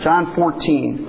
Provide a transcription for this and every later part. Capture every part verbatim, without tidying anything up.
John fourteen.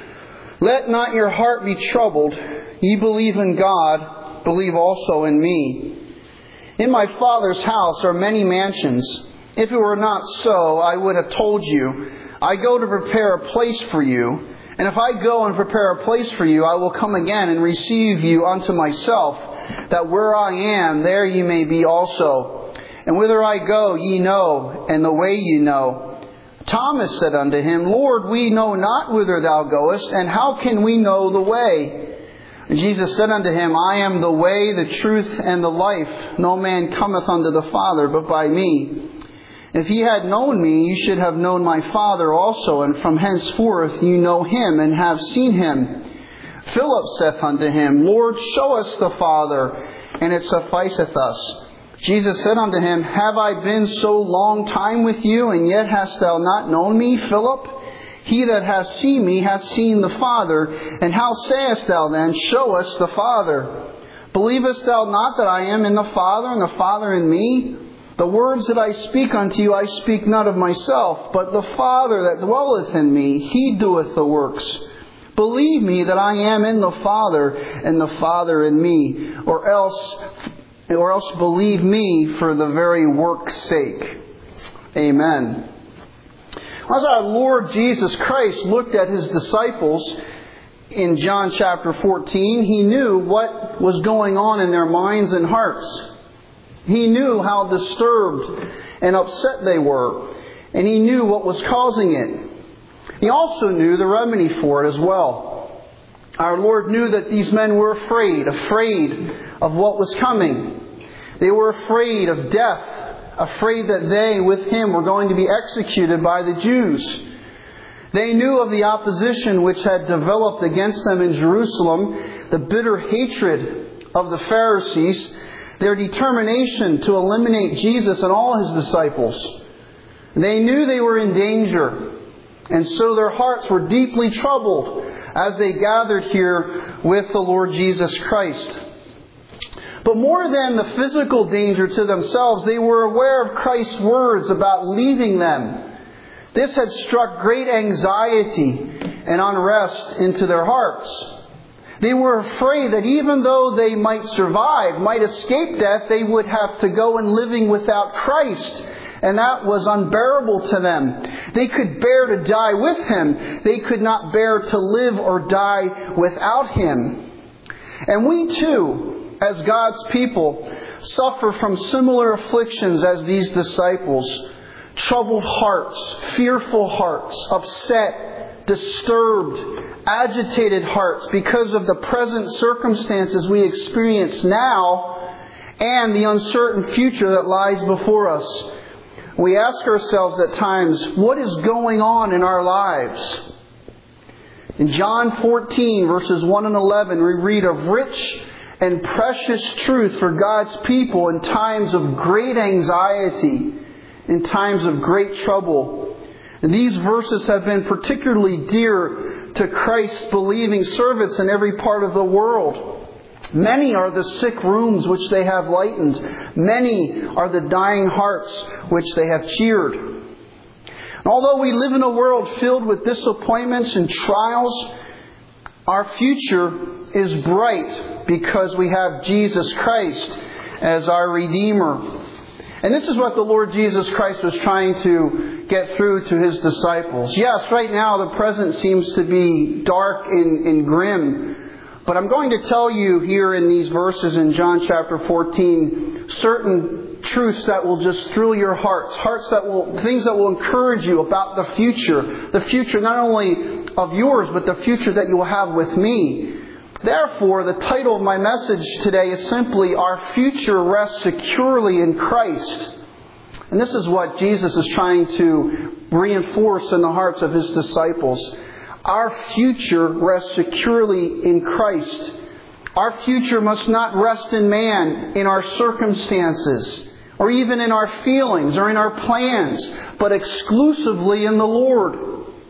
Let not your heart be troubled. Ye believe in God, believe also in me. In my Father's house are many mansions. If it were not so, I would have told you. I go to prepare a place for you. And if I go and prepare a place for you, I will come again and receive you unto myself, that where I am, there ye may be also. And whither I go, ye know, and the way ye know. Thomas said unto him, Lord, we know not whither thou goest, and how can we know the way? And Jesus said unto him, I am the way, the truth, and the life. No man cometh unto the Father but by me. If ye had known me, ye should have known my Father also, and from henceforth you know him, and have seen him. Philip saith unto him, Lord, show us the Father, and it sufficeth us. Jesus said unto him, Have I been so long time with you, and yet hast thou not known me, Philip? He that hath seen me hath seen the Father. And how sayest thou then, Show us the Father? Believest thou not that I am in the Father, and the Father in me? The words that I speak unto you, I speak not of myself, but the Father that dwelleth in me, He doeth the works. Believe me that I am in the Father, and the Father in me, or else, or else believe me for the very work's sake. Amen. As our Lord Jesus Christ looked at His disciples in John chapter fourteen, He knew what was going on in their minds and hearts. He knew how disturbed and upset they were, and He knew what was causing it. He also knew the remedy for it as well. Our Lord knew that these men were afraid, afraid of what was coming. They were afraid of death. Afraid that they, with Him, were going to be executed by the Jews. They knew of the opposition which had developed against them in Jerusalem, the bitter hatred of the Pharisees, their determination to eliminate Jesus and all His disciples. They knew they were in danger, and so their hearts were deeply troubled as they gathered here with the Lord Jesus Christ. But more than the physical danger to themselves, they were aware of Christ's words about leaving them. This had struck great anxiety and unrest into their hearts. They were afraid that even though they might survive, might escape death, they would have to go and living without Christ. And that was unbearable to them. They could bear to die with Him. They could not bear to live or die without Him. And we too, as God's people, suffer from similar afflictions as these disciples. Troubled hearts, fearful hearts, upset, disturbed, agitated hearts because of the present circumstances we experience now and the uncertain future that lies before us. We ask ourselves at times, what is going on in our lives? In John fourteen, verses one and eleven, we read of rich and precious truth for God's people in times of great anxiety, in times of great trouble. And these verses have been particularly dear to Christ's believing servants in every part of the world. Many are the sick rooms which they have lightened. Many are the dying hearts which they have cheered. And although we live in a world filled with disappointments and trials, our future is bright because we have Jesus Christ as our Redeemer. And this is what the Lord Jesus Christ was trying to get through to His disciples. Yes, right now the present seems to be dark and, and grim. But I'm going to tell you here in these verses in John chapter fourteen certain truths that will just thrill your hearts. Hearts that will, things that will encourage you about the future. The future not only of yours, but the future that you will have with me. Therefore, the title of my message today is simply, Our Future Rests Securely in Christ. And this is what Jesus is trying to reinforce in the hearts of His disciples. Our future rests securely in Christ. Our future must not rest in man, in our circumstances, or even in our feelings, or in our plans, but exclusively in the Lord.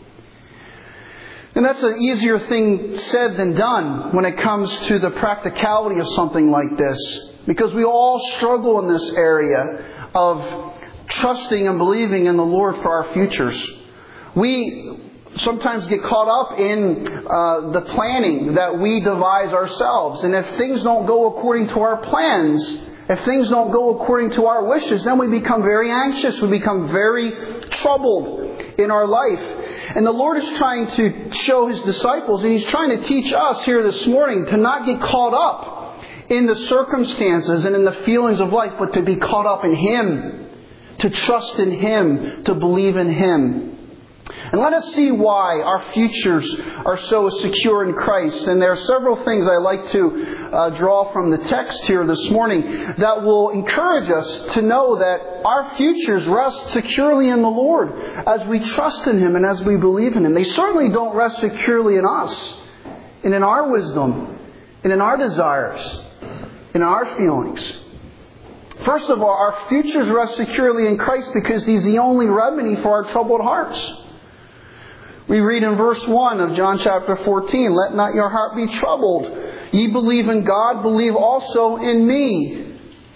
And that's an easier thing said than done when it comes to the practicality of something like this. Because we all struggle in this area of trusting and believing in the Lord for our futures. We sometimes get caught up in uh, the planning that we devise ourselves. And if things don't go according to our plans, if things don't go according to our wishes, then we become very anxious. We become very troubled in our life. And the Lord is trying to show His disciples, and He's trying to teach us here this morning to not get caught up in the circumstances and in the feelings of life, but to be caught up in Him, to trust in Him, to believe in Him. And let us see why our futures are so secure in Christ. And there are several things I like to uh, draw from the text here this morning that will encourage us to know that our futures rest securely in the Lord as we trust in Him and as we believe in Him. They certainly don't rest securely in us and in our wisdom and in our desires, in our feelings. First of all, our futures rest securely in Christ because He's the only remedy for our troubled hearts. We read in verse one of John chapter fourteen, "Let not your heart be troubled. Ye believe in God, believe also in me."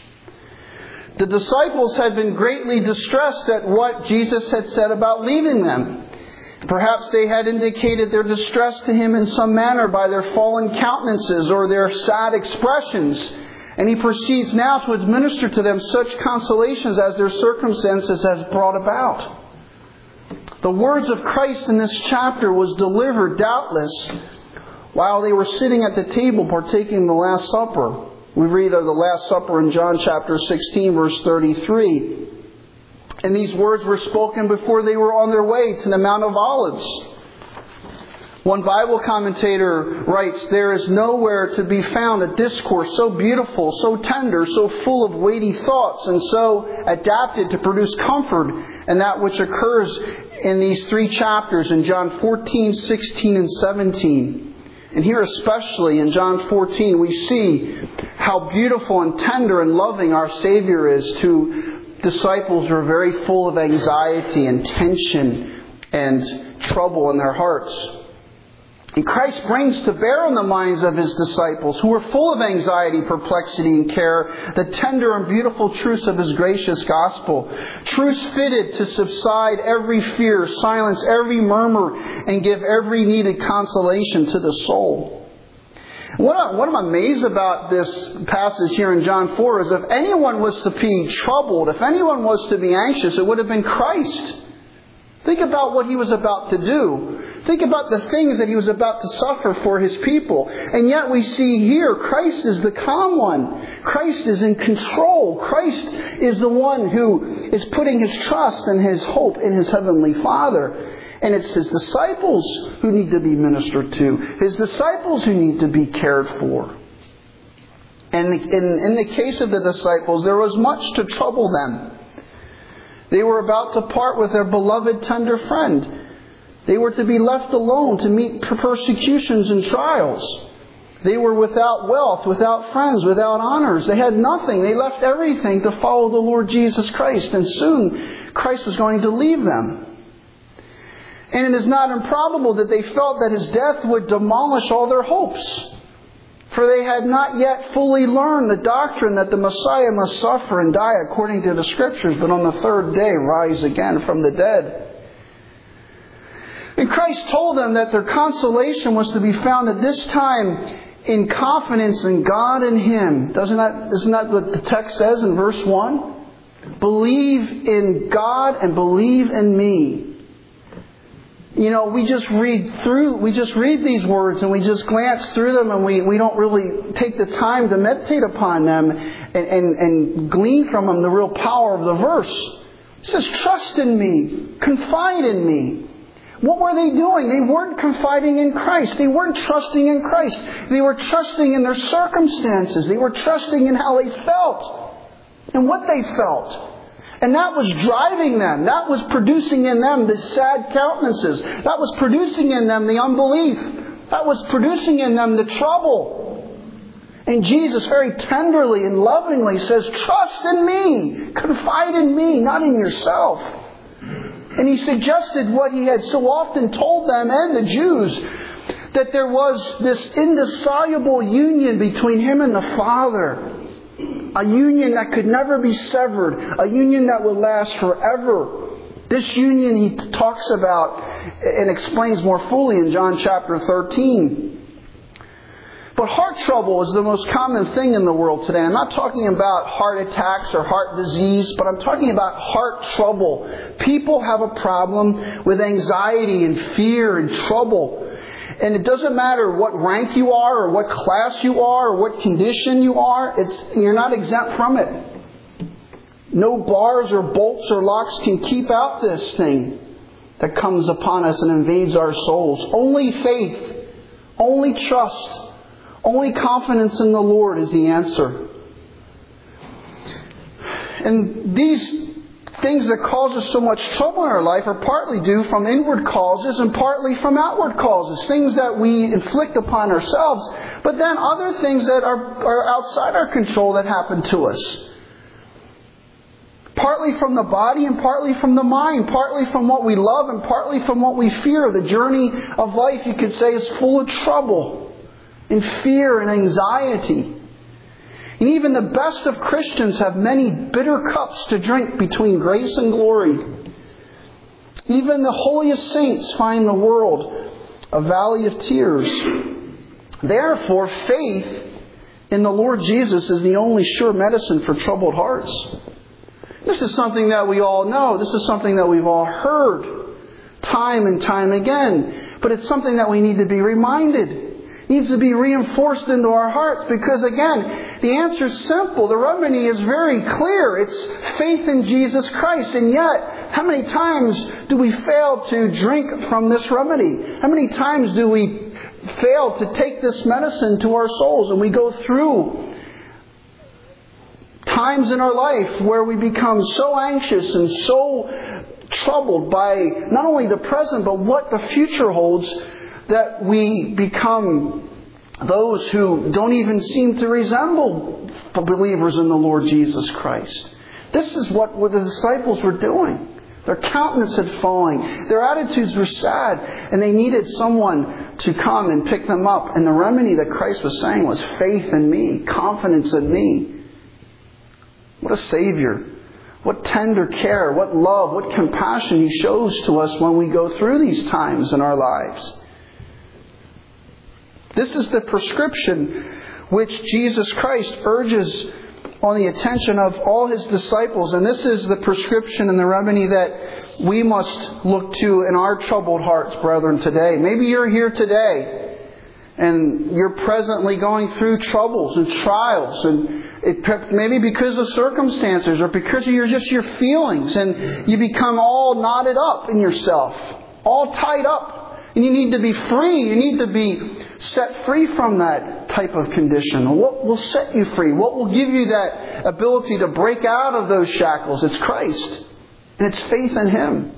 The disciples had been greatly distressed at what Jesus had said about leaving them. Perhaps they had indicated their distress to Him in some manner by their fallen countenances or their sad expressions. And He proceeds now to administer to them such consolations as their circumstances has brought about. The words of Christ in this chapter was delivered, doubtless, while they were sitting at the table partaking the Last Supper. We read of the Last Supper in John chapter sixteen, verse thirty-three. And these words were spoken before they were on their way to the Mount of Olives. One Bible commentator writes, "There is nowhere to be found a discourse so beautiful, so tender, so full of weighty thoughts, and so adapted to produce comfort and that which occurs in these three chapters in John fourteen, sixteen, and seventeen. And here especially in John fourteen, we see how beautiful and tender and loving our Savior is to disciples who are very full of anxiety and tension and trouble in their hearts. And Christ brings to bear on the minds of His disciples, who are full of anxiety, perplexity, and care, the tender and beautiful truths of His gracious gospel. Truths fitted to subside every fear, silence every murmur, and give every needed consolation to the soul. What, I, what I'm amazed about this passage here in John four is if anyone was to be troubled, if anyone was to be anxious, it would have been Christ. Think about what He was about to do. Think about the things that He was about to suffer for His people. And yet we see here, Christ is the calm one. Christ is in control. Christ is the one who is putting His trust and His hope in His Heavenly Father. And it's His disciples who need to be ministered to. His disciples who need to be cared for. And in, in the case of the disciples, there was much to trouble them. They were about to part with their beloved, tender friend. They were to be left alone to meet persecutions and trials. They were without wealth, without friends, without honors. They had nothing. They left everything to follow the Lord Jesus Christ. And soon Christ was going to leave them. And it is not improbable that they felt that His death would demolish all their hopes. For they had not yet fully learned the doctrine that the Messiah must suffer and die according to the Scriptures, but on the third day rise again from the dead. And Christ told them that their consolation was to be found at this time in confidence in God and Him. Doesn't that, isn't that what the text says in verse one? Believe in God and believe in me. You know, we just read through, we just read these words and we just glance through them and we, we don't really take the time to meditate upon them and, and, and glean from them the real power of the verse. It says, trust in me, confide in me. What were they doing? They weren't confiding in Christ. They weren't trusting in Christ. They were trusting in their circumstances. They were trusting in how they felt and what they felt. And that was driving them. That was producing in them the sad countenances. That was producing in them the unbelief. That was producing in them the trouble. And Jesus very tenderly and lovingly says, trust in me. Confide in me, not in yourself. And He suggested what He had so often told them and the Jews, that there was this indissoluble union between Him and the Father. A union that could never be severed. A union that would last forever. This union he talks about and explains more fully in John chapter thirteen. But heart trouble is the most common thing in the world today. I'm not talking about heart attacks or heart disease, but I'm talking about heart trouble. People have a problem with anxiety and fear and trouble. And it doesn't matter what rank you are or what class you are or what condition you are. It's, you're not exempt from it. No bars or bolts or locks can keep out this thing that comes upon us and invades our souls. Only faith, only trust, only confidence in the Lord is the answer. And these things that cause us so much trouble in our life are partly due from inward causes and partly from outward causes. Things that we inflict upon ourselves. But then other things that are, are outside our control that happen to us. Partly from the body and partly from the mind. Partly from what we love and partly from what we fear. The journey of life, you could say, is full of trouble and fear and anxiety. And even the best of Christians have many bitter cups to drink between grace and glory. Even the holiest saints find the world a valley of tears. Therefore, faith in the Lord Jesus is the only sure medicine for troubled hearts. This is something that we all know. This is something that we've all heard time and time again. But it's something that we need to be reminded. It needs to be reinforced into our hearts. Because again, the answer is simple. The remedy is very clear. It's faith in Jesus Christ. And yet, how many times do we fail to drink from this remedy? How many times do we fail to take this medicine to our souls? And we go through times in our life where we become so anxious and so troubled by not only the present but what the future holds, that we become those who don't even seem to resemble the believers in the Lord Jesus Christ. This is what, what the disciples were doing. Their countenance had fallen. Their attitudes were sad. And they needed someone to come and pick them up. And the remedy that Christ was saying was faith in me, confidence in me. What a Savior. What tender care, what love, what compassion He shows to us when we go through these times in our lives. This is the prescription which Jesus Christ urges on the attention of all His disciples. And this is the prescription and the remedy that we must look to in our troubled hearts, brethren, today. Maybe you're here today and you're presently going through troubles and trials, and it, maybe because of circumstances or because of your, just your feelings, and you become all knotted up in yourself, all tied up. And you need to be free. You need to be set free from that type of condition. What will set you free? What will give you that ability to break out of those shackles? It's Christ. And it's faith in Him.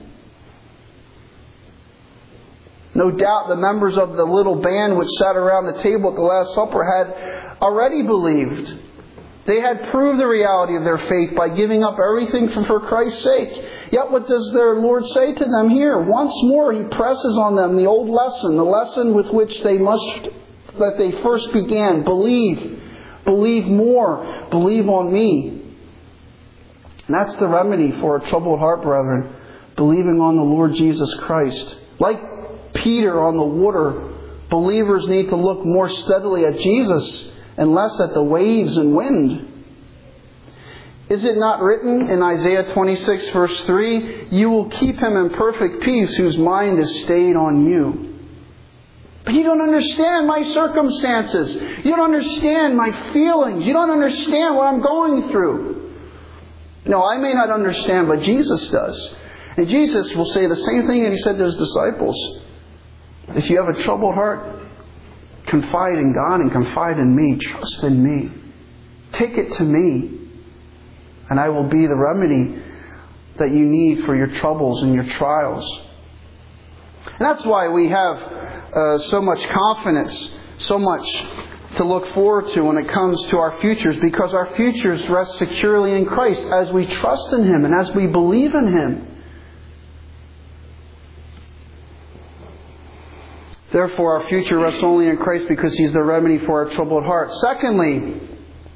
No doubt the members of the little band which sat around the table at the Last Supper had already believed. They had proved the reality of their faith by giving up everything for Christ's sake. Yet what does their Lord say to them here? Once more He presses on them the old lesson, the lesson with which they must, that they first began. Believe. Believe more. Believe on me. And that's the remedy for a troubled heart, brethren. Believing on the Lord Jesus Christ. Like Peter on the water, believers need to look more steadily at Jesus and less at the waves and wind. Is it not written in Isaiah twenty-six verse three, "You will keep him in perfect peace whose mind is stayed on you"? But you don't understand my circumstances. You don't understand my feelings. You don't understand what I'm going through. No, I may not understand, but Jesus does. And Jesus will say the same thing that He said to His disciples. If you have a troubled heart, confide in God and confide in me. Trust in me. Take it to me. And I will be the remedy that you need for your troubles and your trials. And that's why we have uh, so much confidence, so much to look forward to when it comes to our futures. Because our futures rest securely in Christ as we trust in Him and as we believe in Him. Therefore, our future rests only in Christ because He's the remedy for our troubled heart. Secondly,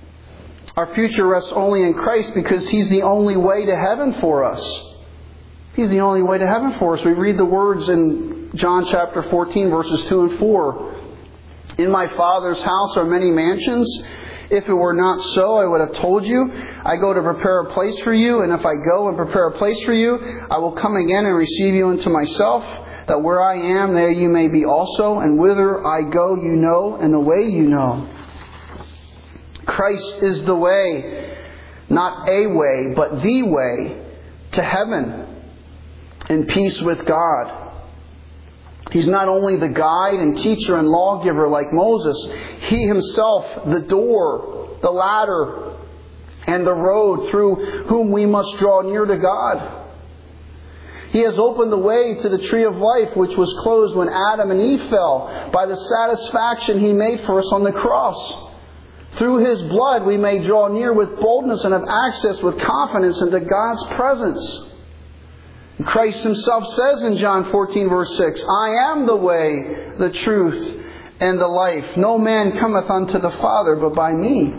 our future rests only in Christ because He's the only way to heaven for us. He's the only way to heaven for us. We read the words in John chapter fourteen, verses two and four. In my Father's house are many mansions. If it were not so, I would have told you. I go to prepare a place for you, and if I go and prepare a place for you, I will come again and receive you into myself, that where I am, there you may be also, and whither I go you know, and the way you know. Christ is the way, not a way, but the way to heaven and peace with God. He's not only the guide and teacher and lawgiver like Moses. He himself, the door, the ladder, and the road through whom we must draw near to God. He has opened the way to the tree of life, which was closed when Adam and Eve fell, by the satisfaction He made for us on the cross. Through His blood we may draw near with boldness and have access with confidence into God's presence. Christ Himself says in John fourteen, verse six, I am the way, the truth, and the life. No man cometh unto the Father but by me.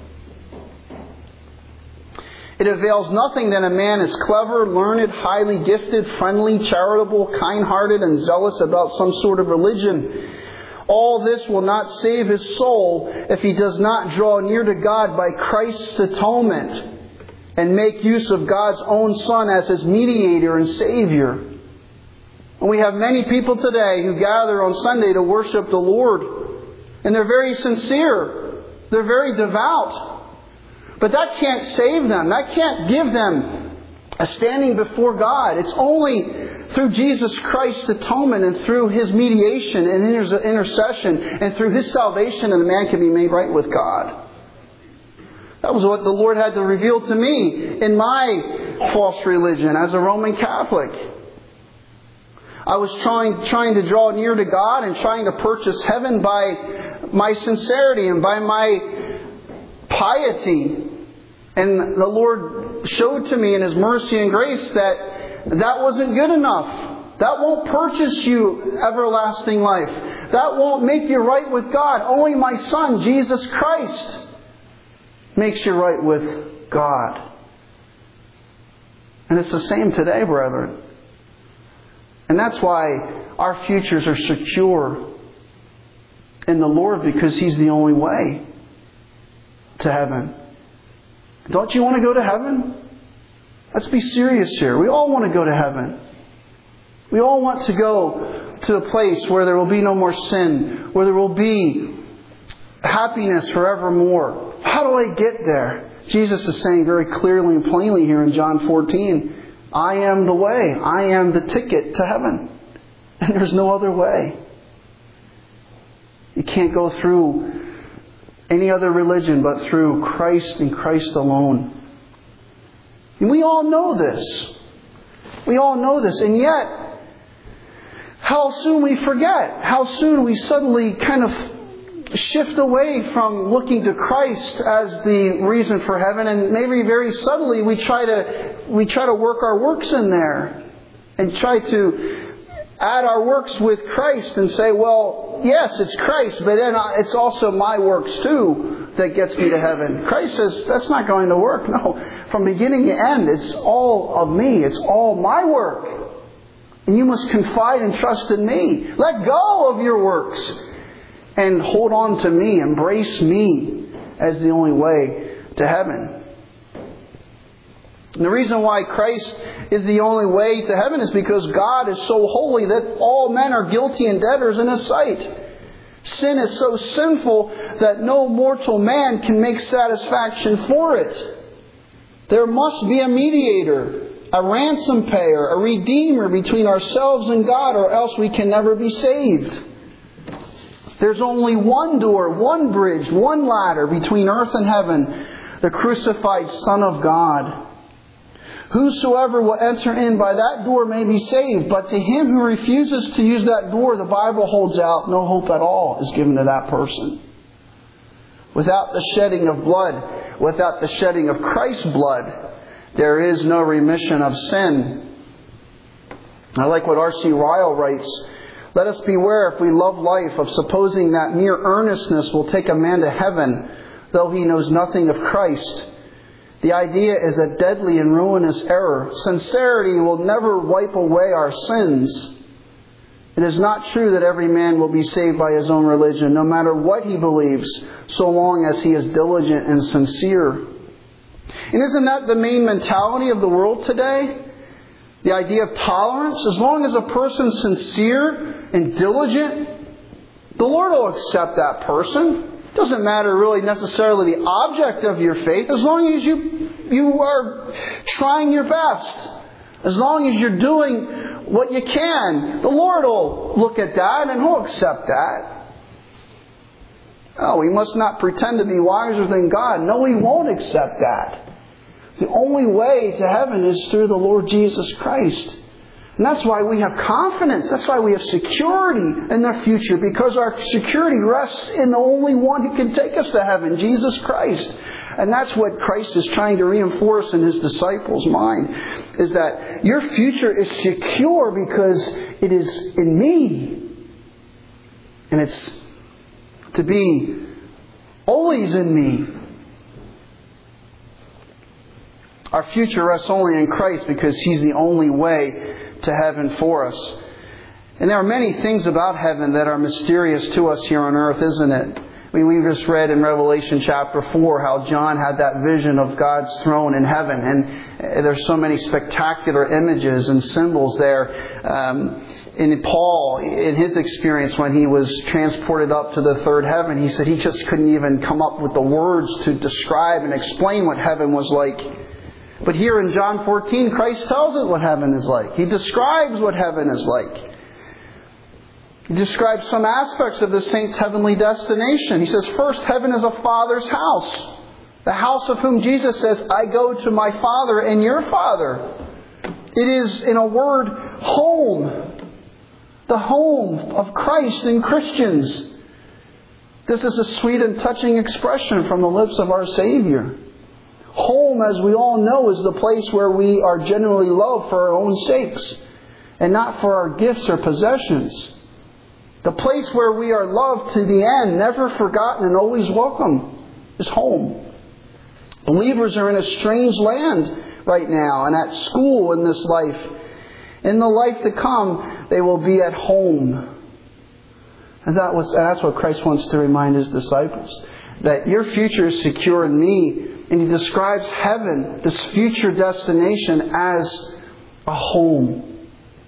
It avails nothing that a man is clever, learned, highly gifted, friendly, charitable, kind-hearted, and zealous about some sort of religion. All this will not save his soul if he does not draw near to God by Christ's atonement and make use of God's own Son as His mediator and Savior. And we have many people today who gather on Sunday to worship the Lord. And they're very sincere. They're very devout. But that can't save them. That can't give them a standing before God. It's only through Jesus Christ's atonement and through His mediation and intercession and through His salvation that a man can be made right with God. That was what the Lord had to reveal to me in my false religion as a Roman Catholic. I was trying, trying to draw near to God and trying to purchase heaven by my sincerity and by my piety. And the Lord showed to me in His mercy and grace that that wasn't good enough. That won't purchase you everlasting life. That won't make you right with God. Only my Son, Jesus Christ, makes you right with God. And it's the same today, brethren. And that's why our futures are secure in the Lord, because He's the only way to heaven. Don't you want to go to heaven? Let's be serious here. We all want to go to heaven. We all want to go to a place where there will be no more sin, where there will be happiness forevermore. How do I get there? Jesus is saying very clearly and plainly here in John fourteen, I am the way. I am the ticket to heaven. And there's no other way. You can't go through any other religion but through Christ and Christ alone. And we all know this. We all know this. And yet, how soon we forget. How soon we suddenly kind of shift away from looking to Christ as the reason for heaven, and maybe very subtly we try to we try to work our works in there and try to add our works with Christ and say, well, yes, it's Christ, but then it's also my works too that gets me to heaven. Christ says that's not going to work. No, from beginning to end, it's all of me. It's all my work. And you must confide and trust in me. Let go of your works and hold on to me. Embrace me as the only way to heaven. And the reason why Christ is the only way to heaven is because God is so holy that all men are guilty and debtors in His sight. Sin is so sinful that no mortal man can make satisfaction for it. There must be a mediator, a ransom payer, a redeemer between ourselves and God, or else we can never be saved. There's only one door, one bridge, one ladder between earth and heaven, the crucified Son of God. Whosoever will enter in by that door may be saved, but to him who refuses to use that door, the Bible holds out, no hope at all is given to that person. Without the shedding of blood, without the shedding of Christ's blood, there is no remission of sin. I like what R C Ryle writes. Let us beware, if we love life, of supposing that mere earnestness will take a man to heaven, though he knows nothing of Christ. The idea is a deadly and ruinous error. Sincerity will never wipe away our sins. It is not true that every man will be saved by his own religion, no matter what he believes, so long as he is diligent and sincere. And isn't that the main mentality of the world today? The idea of tolerance? As long as a person's sincere and diligent, the Lord will accept that person. It doesn't matter really necessarily the object of your faith, as long as you, you are trying your best. As long as you're doing what you can, the Lord will look at that and He'll accept that. Oh, we must not pretend to be wiser than God. No, He won't accept that. The only way to heaven is through the Lord Jesus Christ. And that's why we have confidence. That's why we have security in the future. Because our security rests in the only one who can take us to heaven, Jesus Christ. And that's what Christ is trying to reinforce in His disciples' mind. Is that your future is secure because it is in me. And it's to be always in me. Our future rests only in Christ because He's the only way to heaven for us. And there are many things about heaven that are mysterious to us here on earth, isn't it? I mean, we just read in Revelation chapter four how John had that vision of God's throne in heaven. And there's so many spectacular images and symbols there. Um, in Paul, in his experience when he was transported up to the third heaven, he said he just couldn't even come up with the words to describe and explain what heaven was like. But here in John fourteen, Christ tells us what heaven is like. He describes what heaven is like. He describes some aspects of the saints' heavenly destination. He says, first, heaven is a Father's house. The house of whom Jesus says, I go to my Father and your Father. It is, in a word, home. The home of Christ and Christians. This is a sweet and touching expression from the lips of our Savior. Home, as we all know, is the place where we are generally loved for our own sakes and not for our gifts or possessions. The place where we are loved to the end, never forgotten and always welcome, is home. Believers are in a strange land right now and at school in this life. In the life to come, they will be at home. And that was, and that's what Christ wants to remind His disciples. That your future is secure in me. And He describes heaven, this future destination, as a home.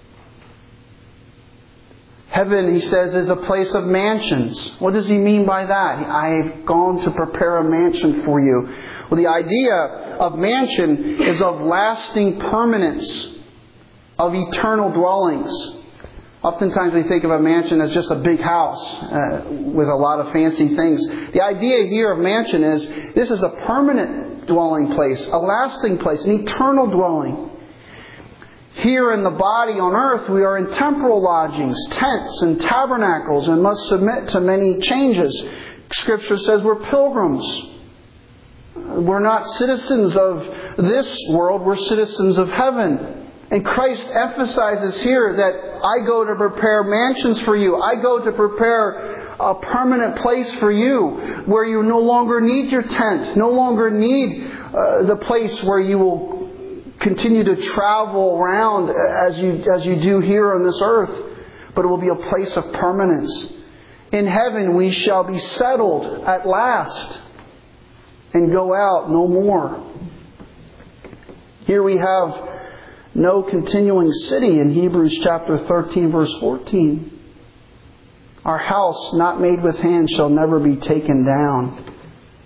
Heaven, He says, is a place of mansions. What does He mean by that? I've gone to prepare a mansion for you. Well, the idea of mansion is of lasting permanence, of eternal dwellings. Oftentimes we think of a mansion as just a big house uh, with a lot of fancy things. The idea here of mansion is this is a permanent dwelling place, a lasting place, an eternal dwelling. Here in the body on earth, we are in temporal lodgings, tents and tabernacles, and must submit to many changes. Scripture says we're pilgrims. We're not citizens of this world, we're citizens of heaven. And Christ emphasizes here that I go to prepare mansions for you. I go to prepare a permanent place for you where you no longer need your tent, no longer need uh, the place where you will continue to travel around as you as you do here on this earth, but it will be a place of permanence. In heaven we shall be settled at last and go out no more. Here we have no continuing city in Hebrews chapter thirteen, verse fourteen. Our house, not made with hands, shall never be taken down.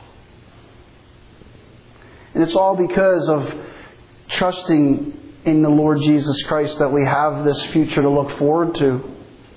And it's all because of trusting in the Lord Jesus Christ that we have this future to look forward to.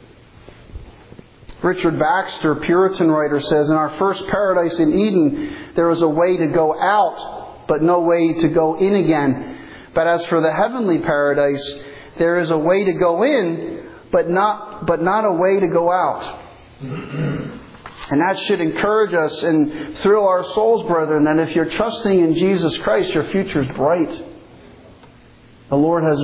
Richard Baxter, Puritan writer, says, in our first paradise in Eden, there was a way to go out, but no way to go in again. But as for the heavenly paradise, there is a way to go in, but not but not a way to go out. And that should encourage us and thrill our souls, brethren, that if you're trusting in Jesus Christ, your future is bright. The Lord has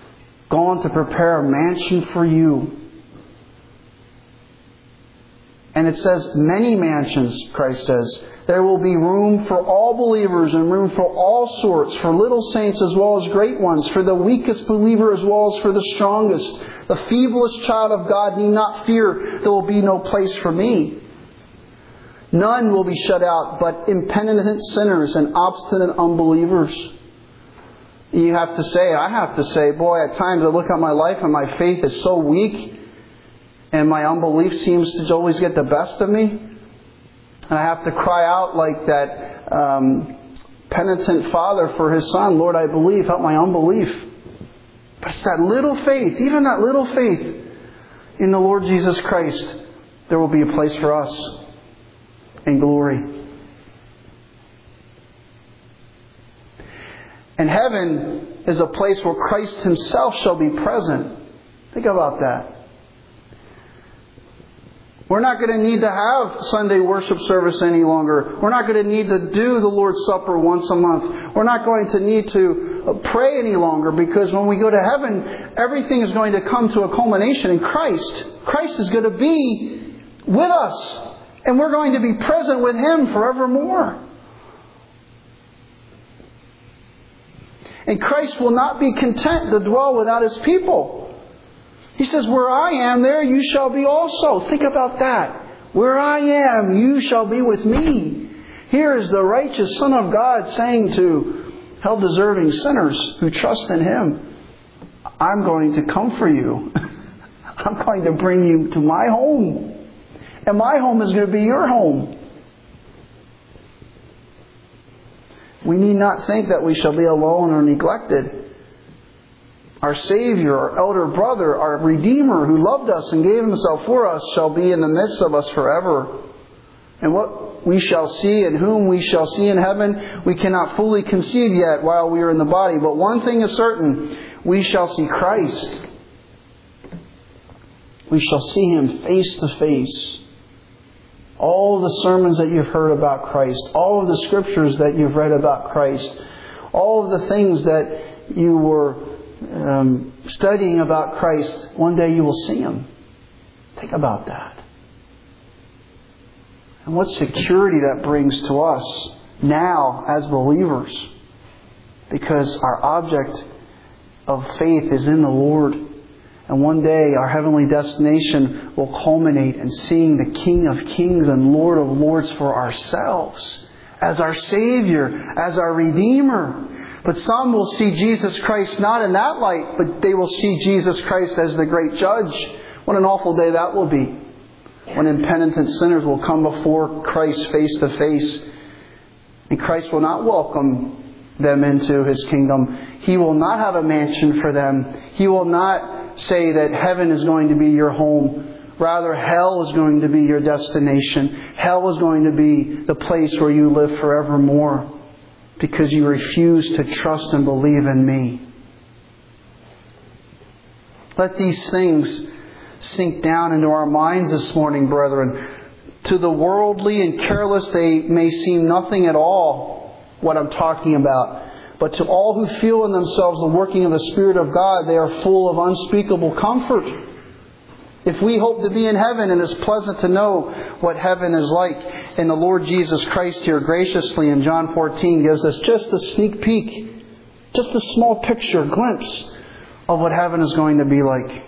gone to prepare a mansion for you. And it says, many mansions, Christ says. There will be room for all believers and room for all sorts, for little saints as well as great ones, for the weakest believer as well as for the strongest. The feeblest child of God need not fear, there will be no place for me. None will be shut out but impenitent sinners and obstinate unbelievers. You have to say, I have to say, boy, at times I look at my life and my faith is so weak and my unbelief seems to always get the best of me. And I have to cry out like that um, penitent father for his son, Lord, I believe, help my unbelief. But it's that little faith, even that little faith in the Lord Jesus Christ, there will be a place for us in glory. And heaven is a place where Christ Himself shall be present. Think about that. We're not going to need to have Sunday worship service any longer. We're not going to need to do the Lord's Supper once a month. We're not going to need to pray any longer, because when we go to heaven, everything is going to come to a culmination in Christ. Christ is going to be with us, and we're going to be present with Him forevermore. And Christ will not be content to dwell without His people. He says, where I am, there you shall be also. Think about that. Where I am, you shall be with me. Here is the righteous Son of God saying to hell-deserving sinners who trust in Him, I'm going to come for you. I'm going to bring you to my home. And my home is going to be your home. We need not think that we shall be alone or neglected. Our Savior, our elder brother, our Redeemer who loved us and gave Himself for us shall be in the midst of us forever. And what we shall see and whom we shall see in heaven, we cannot fully conceive yet while we are in the body. But one thing is certain, we shall see Christ. We shall see Him face to face. All of the sermons that you've heard about Christ, all of the scriptures that you've read about Christ, all of the things that you were um, studying about Christ, one day you will see Him. Think about that. And what security that brings to us now as believers. Because our object of faith is in the Lord. And one day our heavenly destination will culminate in seeing the King of Kings and Lord of Lords for ourselves. As our Savior, as our Redeemer. But some will see Jesus Christ not in that light, but they will see Jesus Christ as the great Judge. What an awful day that will be. When impenitent sinners will come before Christ face to face. And Christ will not welcome them into His kingdom. He will not have a mansion for them. He will not say that heaven is going to be your home. Rather, hell is going to be your destination. Hell is going to be the place where you live forevermore. Because you refuse to trust and believe in me. Let these things sink down into our minds this morning, brethren. To the worldly and careless, they may seem nothing at all, what I'm talking about. But to all who feel in themselves the working of the Spirit of God, they are full of unspeakable comfort. If we hope to be in heaven, and it's pleasant to know what heaven is like. And the Lord Jesus Christ here graciously in John fourteen gives us just a sneak peek, just a small picture, glimpse of what heaven is going to be like.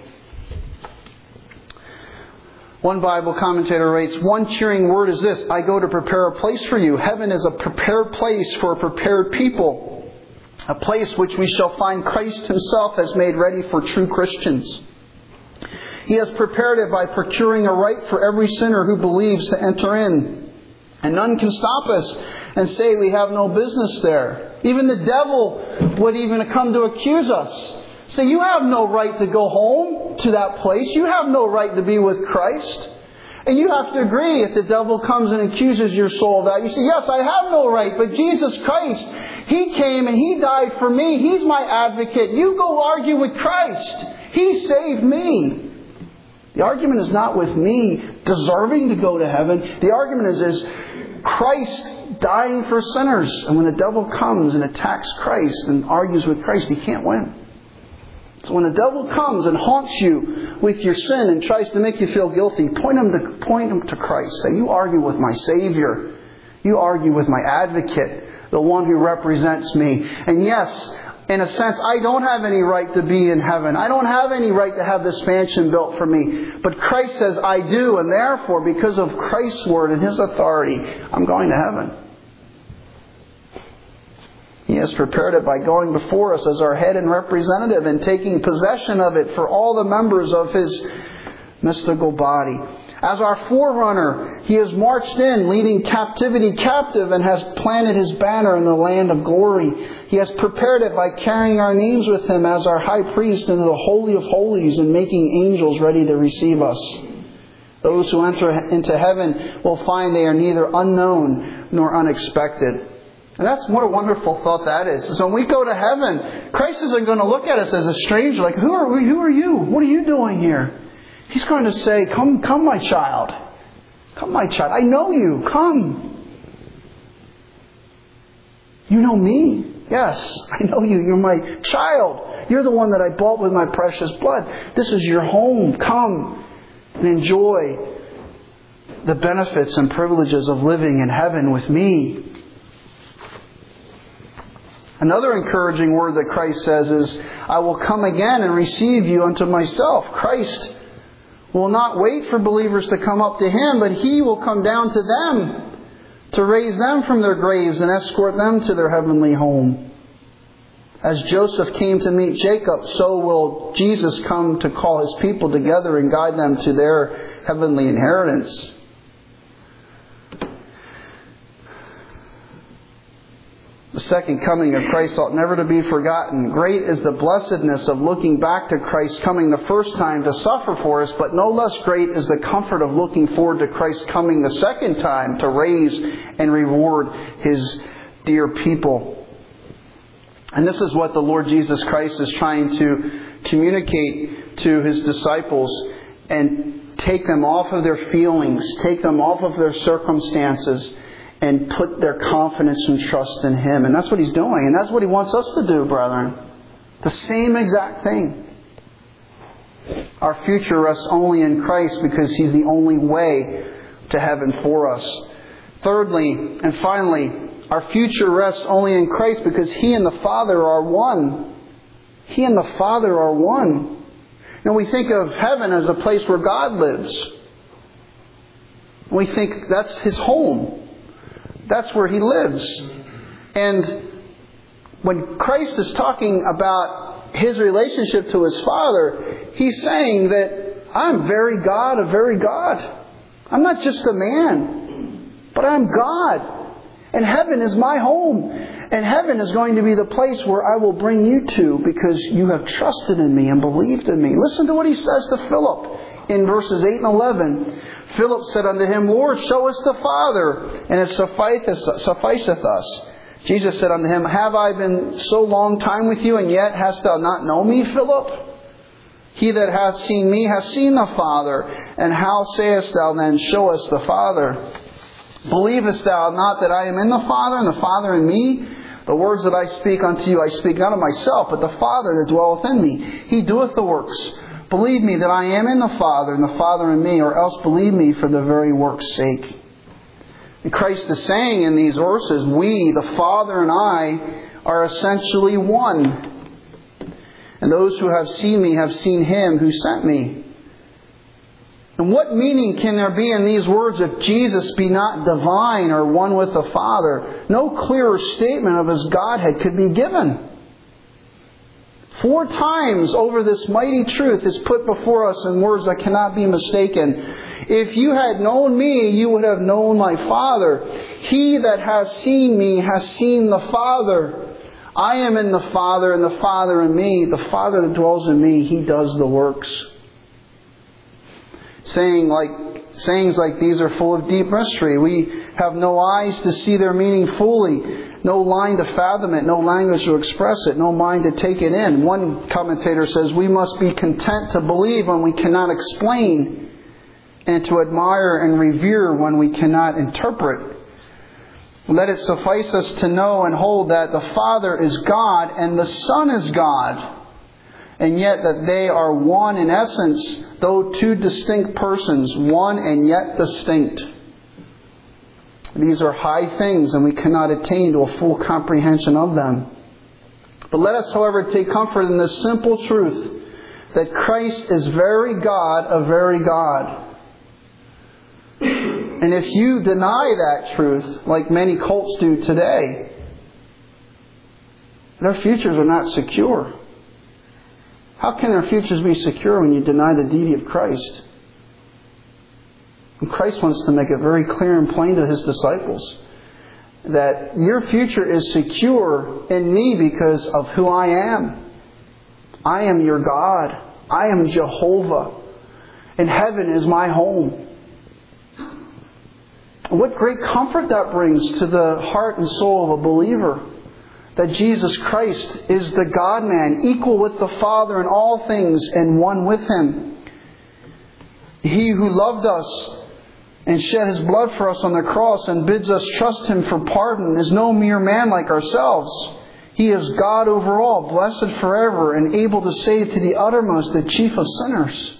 One Bible commentator writes, one cheering word is this: I go to prepare a place for you. Heaven is a prepared place for a prepared people. A place which we shall find Christ Himself has made ready for true Christians. He has prepared it by procuring a right for every sinner who believes to enter in. And none can stop us and say we have no business there. Even the devil would even come to accuse us. Say, you have no right to go home to that place. You have no right to be with Christ. And you have to agree if the devil comes and accuses your soul of that. You say, yes, I have no right, but Jesus Christ, He came and He died for me. He's my advocate. You go argue with Christ. He saved me. The argument is not with me deserving to go to heaven. The argument is, is Christ dying for sinners. And when the devil comes and attacks Christ and argues with Christ, he can't win. So when the devil comes and haunts you with your sin and tries to make you feel guilty, point them to, point them to Christ. Say, you argue with my Savior. You argue with my advocate, the one who represents me. And yes, in a sense, I don't have any right to be in heaven. I don't have any right to have this mansion built for me. But Christ says I do, and therefore, because of Christ's word and His authority, I'm going to heaven. He has prepared it by going before us as our head and representative and taking possession of it for all the members of His mystical body. As our forerunner, He has marched in, leading captivity captive, and has planted His banner in the land of glory. He has prepared it by carrying our names with Him as our high priest into the Holy of Holies and making angels ready to receive us. Those who enter into heaven will find they are neither unknown nor unexpected. And that's what a wonderful thought that is. So when we go to heaven, Christ isn't going to look at us as a stranger, like, who are we? Who are you? What are you doing here? He's going to say, come, come my child. Come my child. I know you. Come. You know me. Yes, I know you. You're my child. You're the one that I bought with my precious blood. This is your home. Come and enjoy the benefits and privileges of living in heaven with me. Another encouraging word that Christ says is, I will come again and receive you unto myself. Christ will not wait for believers to come up to Him, but He will come down to them to raise them from their graves and escort them to their heavenly home. As Joseph came to meet Jacob, so will Jesus come to call His people together and guide them to their heavenly inheritance. The second coming of Christ ought never to be forgotten. Great is the blessedness of looking back to Christ coming the first time to suffer for us, but no less great is the comfort of looking forward to Christ coming the second time to raise and reward His dear people. And this is what the Lord Jesus Christ is trying to communicate to His disciples and take them off of their feelings, take them off of their circumstances, and put their confidence and trust in Him. And that's what He's doing. And that's what He wants us to do, brethren. The same exact thing. Our future rests only in Christ because He's the only way to heaven for us. Thirdly, and finally, our future rests only in Christ because He and the Father are one. He and the Father are one. Now we think of heaven as a place where God lives. We think that's His home. That's where He lives. And when Christ is talking about His relationship to His Father, He's saying that I'm very God of very God. I'm not just a man, but I'm God. And heaven is my home. And heaven is going to be the place where I will bring you to because you have trusted in me and believed in me. Listen to what He says to Philip in verses eight and eleven. Philip said unto Him, Lord, show us the Father, and it sufficeth, sufficeth us. Jesus said unto him, Have I been so long time with you, and yet hast thou not known me, Philip? He that hath seen me hath seen the Father. And how sayest thou then, Show us the Father? Believest thou not that I am in the Father, and the Father in me? The words that I speak unto you, I speak not of myself, but the Father that dwelleth in me. He doeth the works. Believe me that I am in the Father, and the Father in me, or else believe me for the very work's sake. And Christ is saying in these verses, we, the Father and I, are essentially one. And those who have seen me have seen Him who sent me. And what meaning can there be in these words if Jesus be not divine or one with the Father? No clearer statement of His Godhead could be given. Four times over this mighty truth is put before us in words that cannot be mistaken. If you had known me, you would have known my Father. He that has seen me has seen the Father. I am in the Father, and the Father in me. The Father that dwells in me, He does the works. Saying like, sayings like these are full of deep mystery. We have no eyes to see their meaning fully. No line to fathom it, no language to express it, no mind to take it in. One commentator says we must be content to believe when we cannot explain, and to admire and revere when we cannot interpret. Let it suffice us to know and hold that the Father is God and the Son is God. and yet that they are one in essence, though two distinct persons, one and yet distinct. These are high things, and we cannot attain to a full comprehension of them. But let us, however, take comfort in this simple truth, that Christ is very God of very God. And if you deny that truth, like many cults do today, their futures are not secure. How can their futures be secure when you deny the deity of Christ? And Christ wants to make it very clear and plain to His disciples that your future is secure in me because of who I am. I am your God. I am Jehovah. And heaven is my home. What great comfort that brings to the heart and soul of a believer, that Jesus Christ is the God-man, equal with the Father in all things and one with Him. He who loved us and shed His blood for us on the cross and bids us trust Him for pardon is no mere man like ourselves. He is God over all, blessed forever, and able to save to the uttermost the chief of sinners.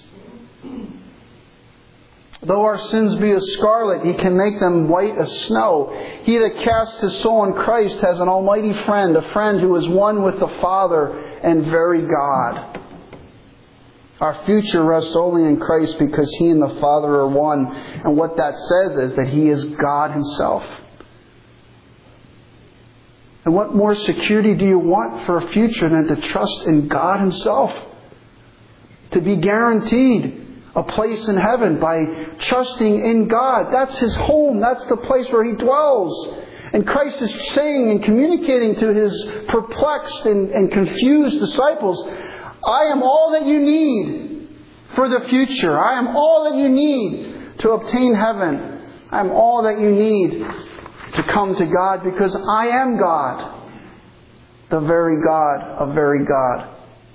Though our sins be as scarlet, He can make them white as snow. He that casts his soul in Christ has an almighty friend, a friend who is one with the Father and very God. Our future rests only in Christ because He and the Father are one. And what that says is that He is God Himself. And what more security do you want for a future than to trust in God Himself? To be guaranteed a place in heaven by trusting in God. That's His home. That's the place where He dwells. And Christ is saying and communicating to His perplexed and, and confused disciples, I am all that you need for the future. I am all that you need to obtain heaven. I am all that you need to come to God because I am God, the very God of very God.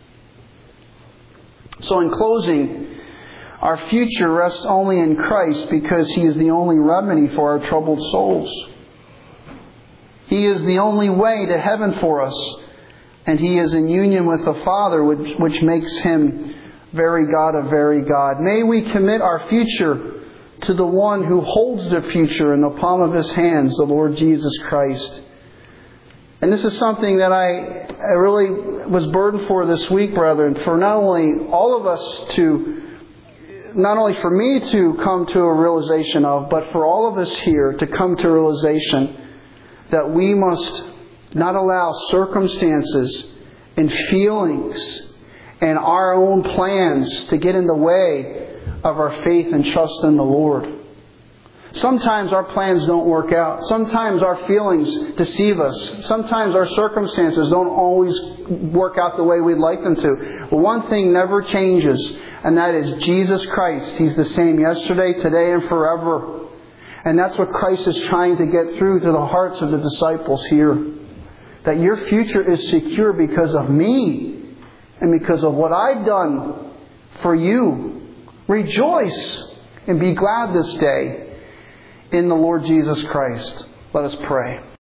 So in closing, our future rests only in Christ because He is the only remedy for our troubled souls. He is the only way to heaven for us. And He is in union with the Father, which, which makes Him very God of very God. May we commit our future to the one who holds the future in the palm of His hands, the Lord Jesus Christ. And this is something that I, I really was burdened for this week, brethren, for not only all of us to Not only for me to come to a realization of, but for all of us here to come to a realization that we must not allow circumstances and feelings and our own plans to get in the way of our faith and trust in the Lord. Sometimes our plans don't work out. Sometimes our feelings deceive us. Sometimes our circumstances don't always work out the way we'd like them to. But one thing never changes, and that is Jesus Christ. He's the same yesterday, today, and forever. And that's what Christ is trying to get through to the hearts of the disciples here. That your future is secure because of me and because of what I've done for you. Rejoice and be glad this day in the Lord Jesus Christ. Let us pray.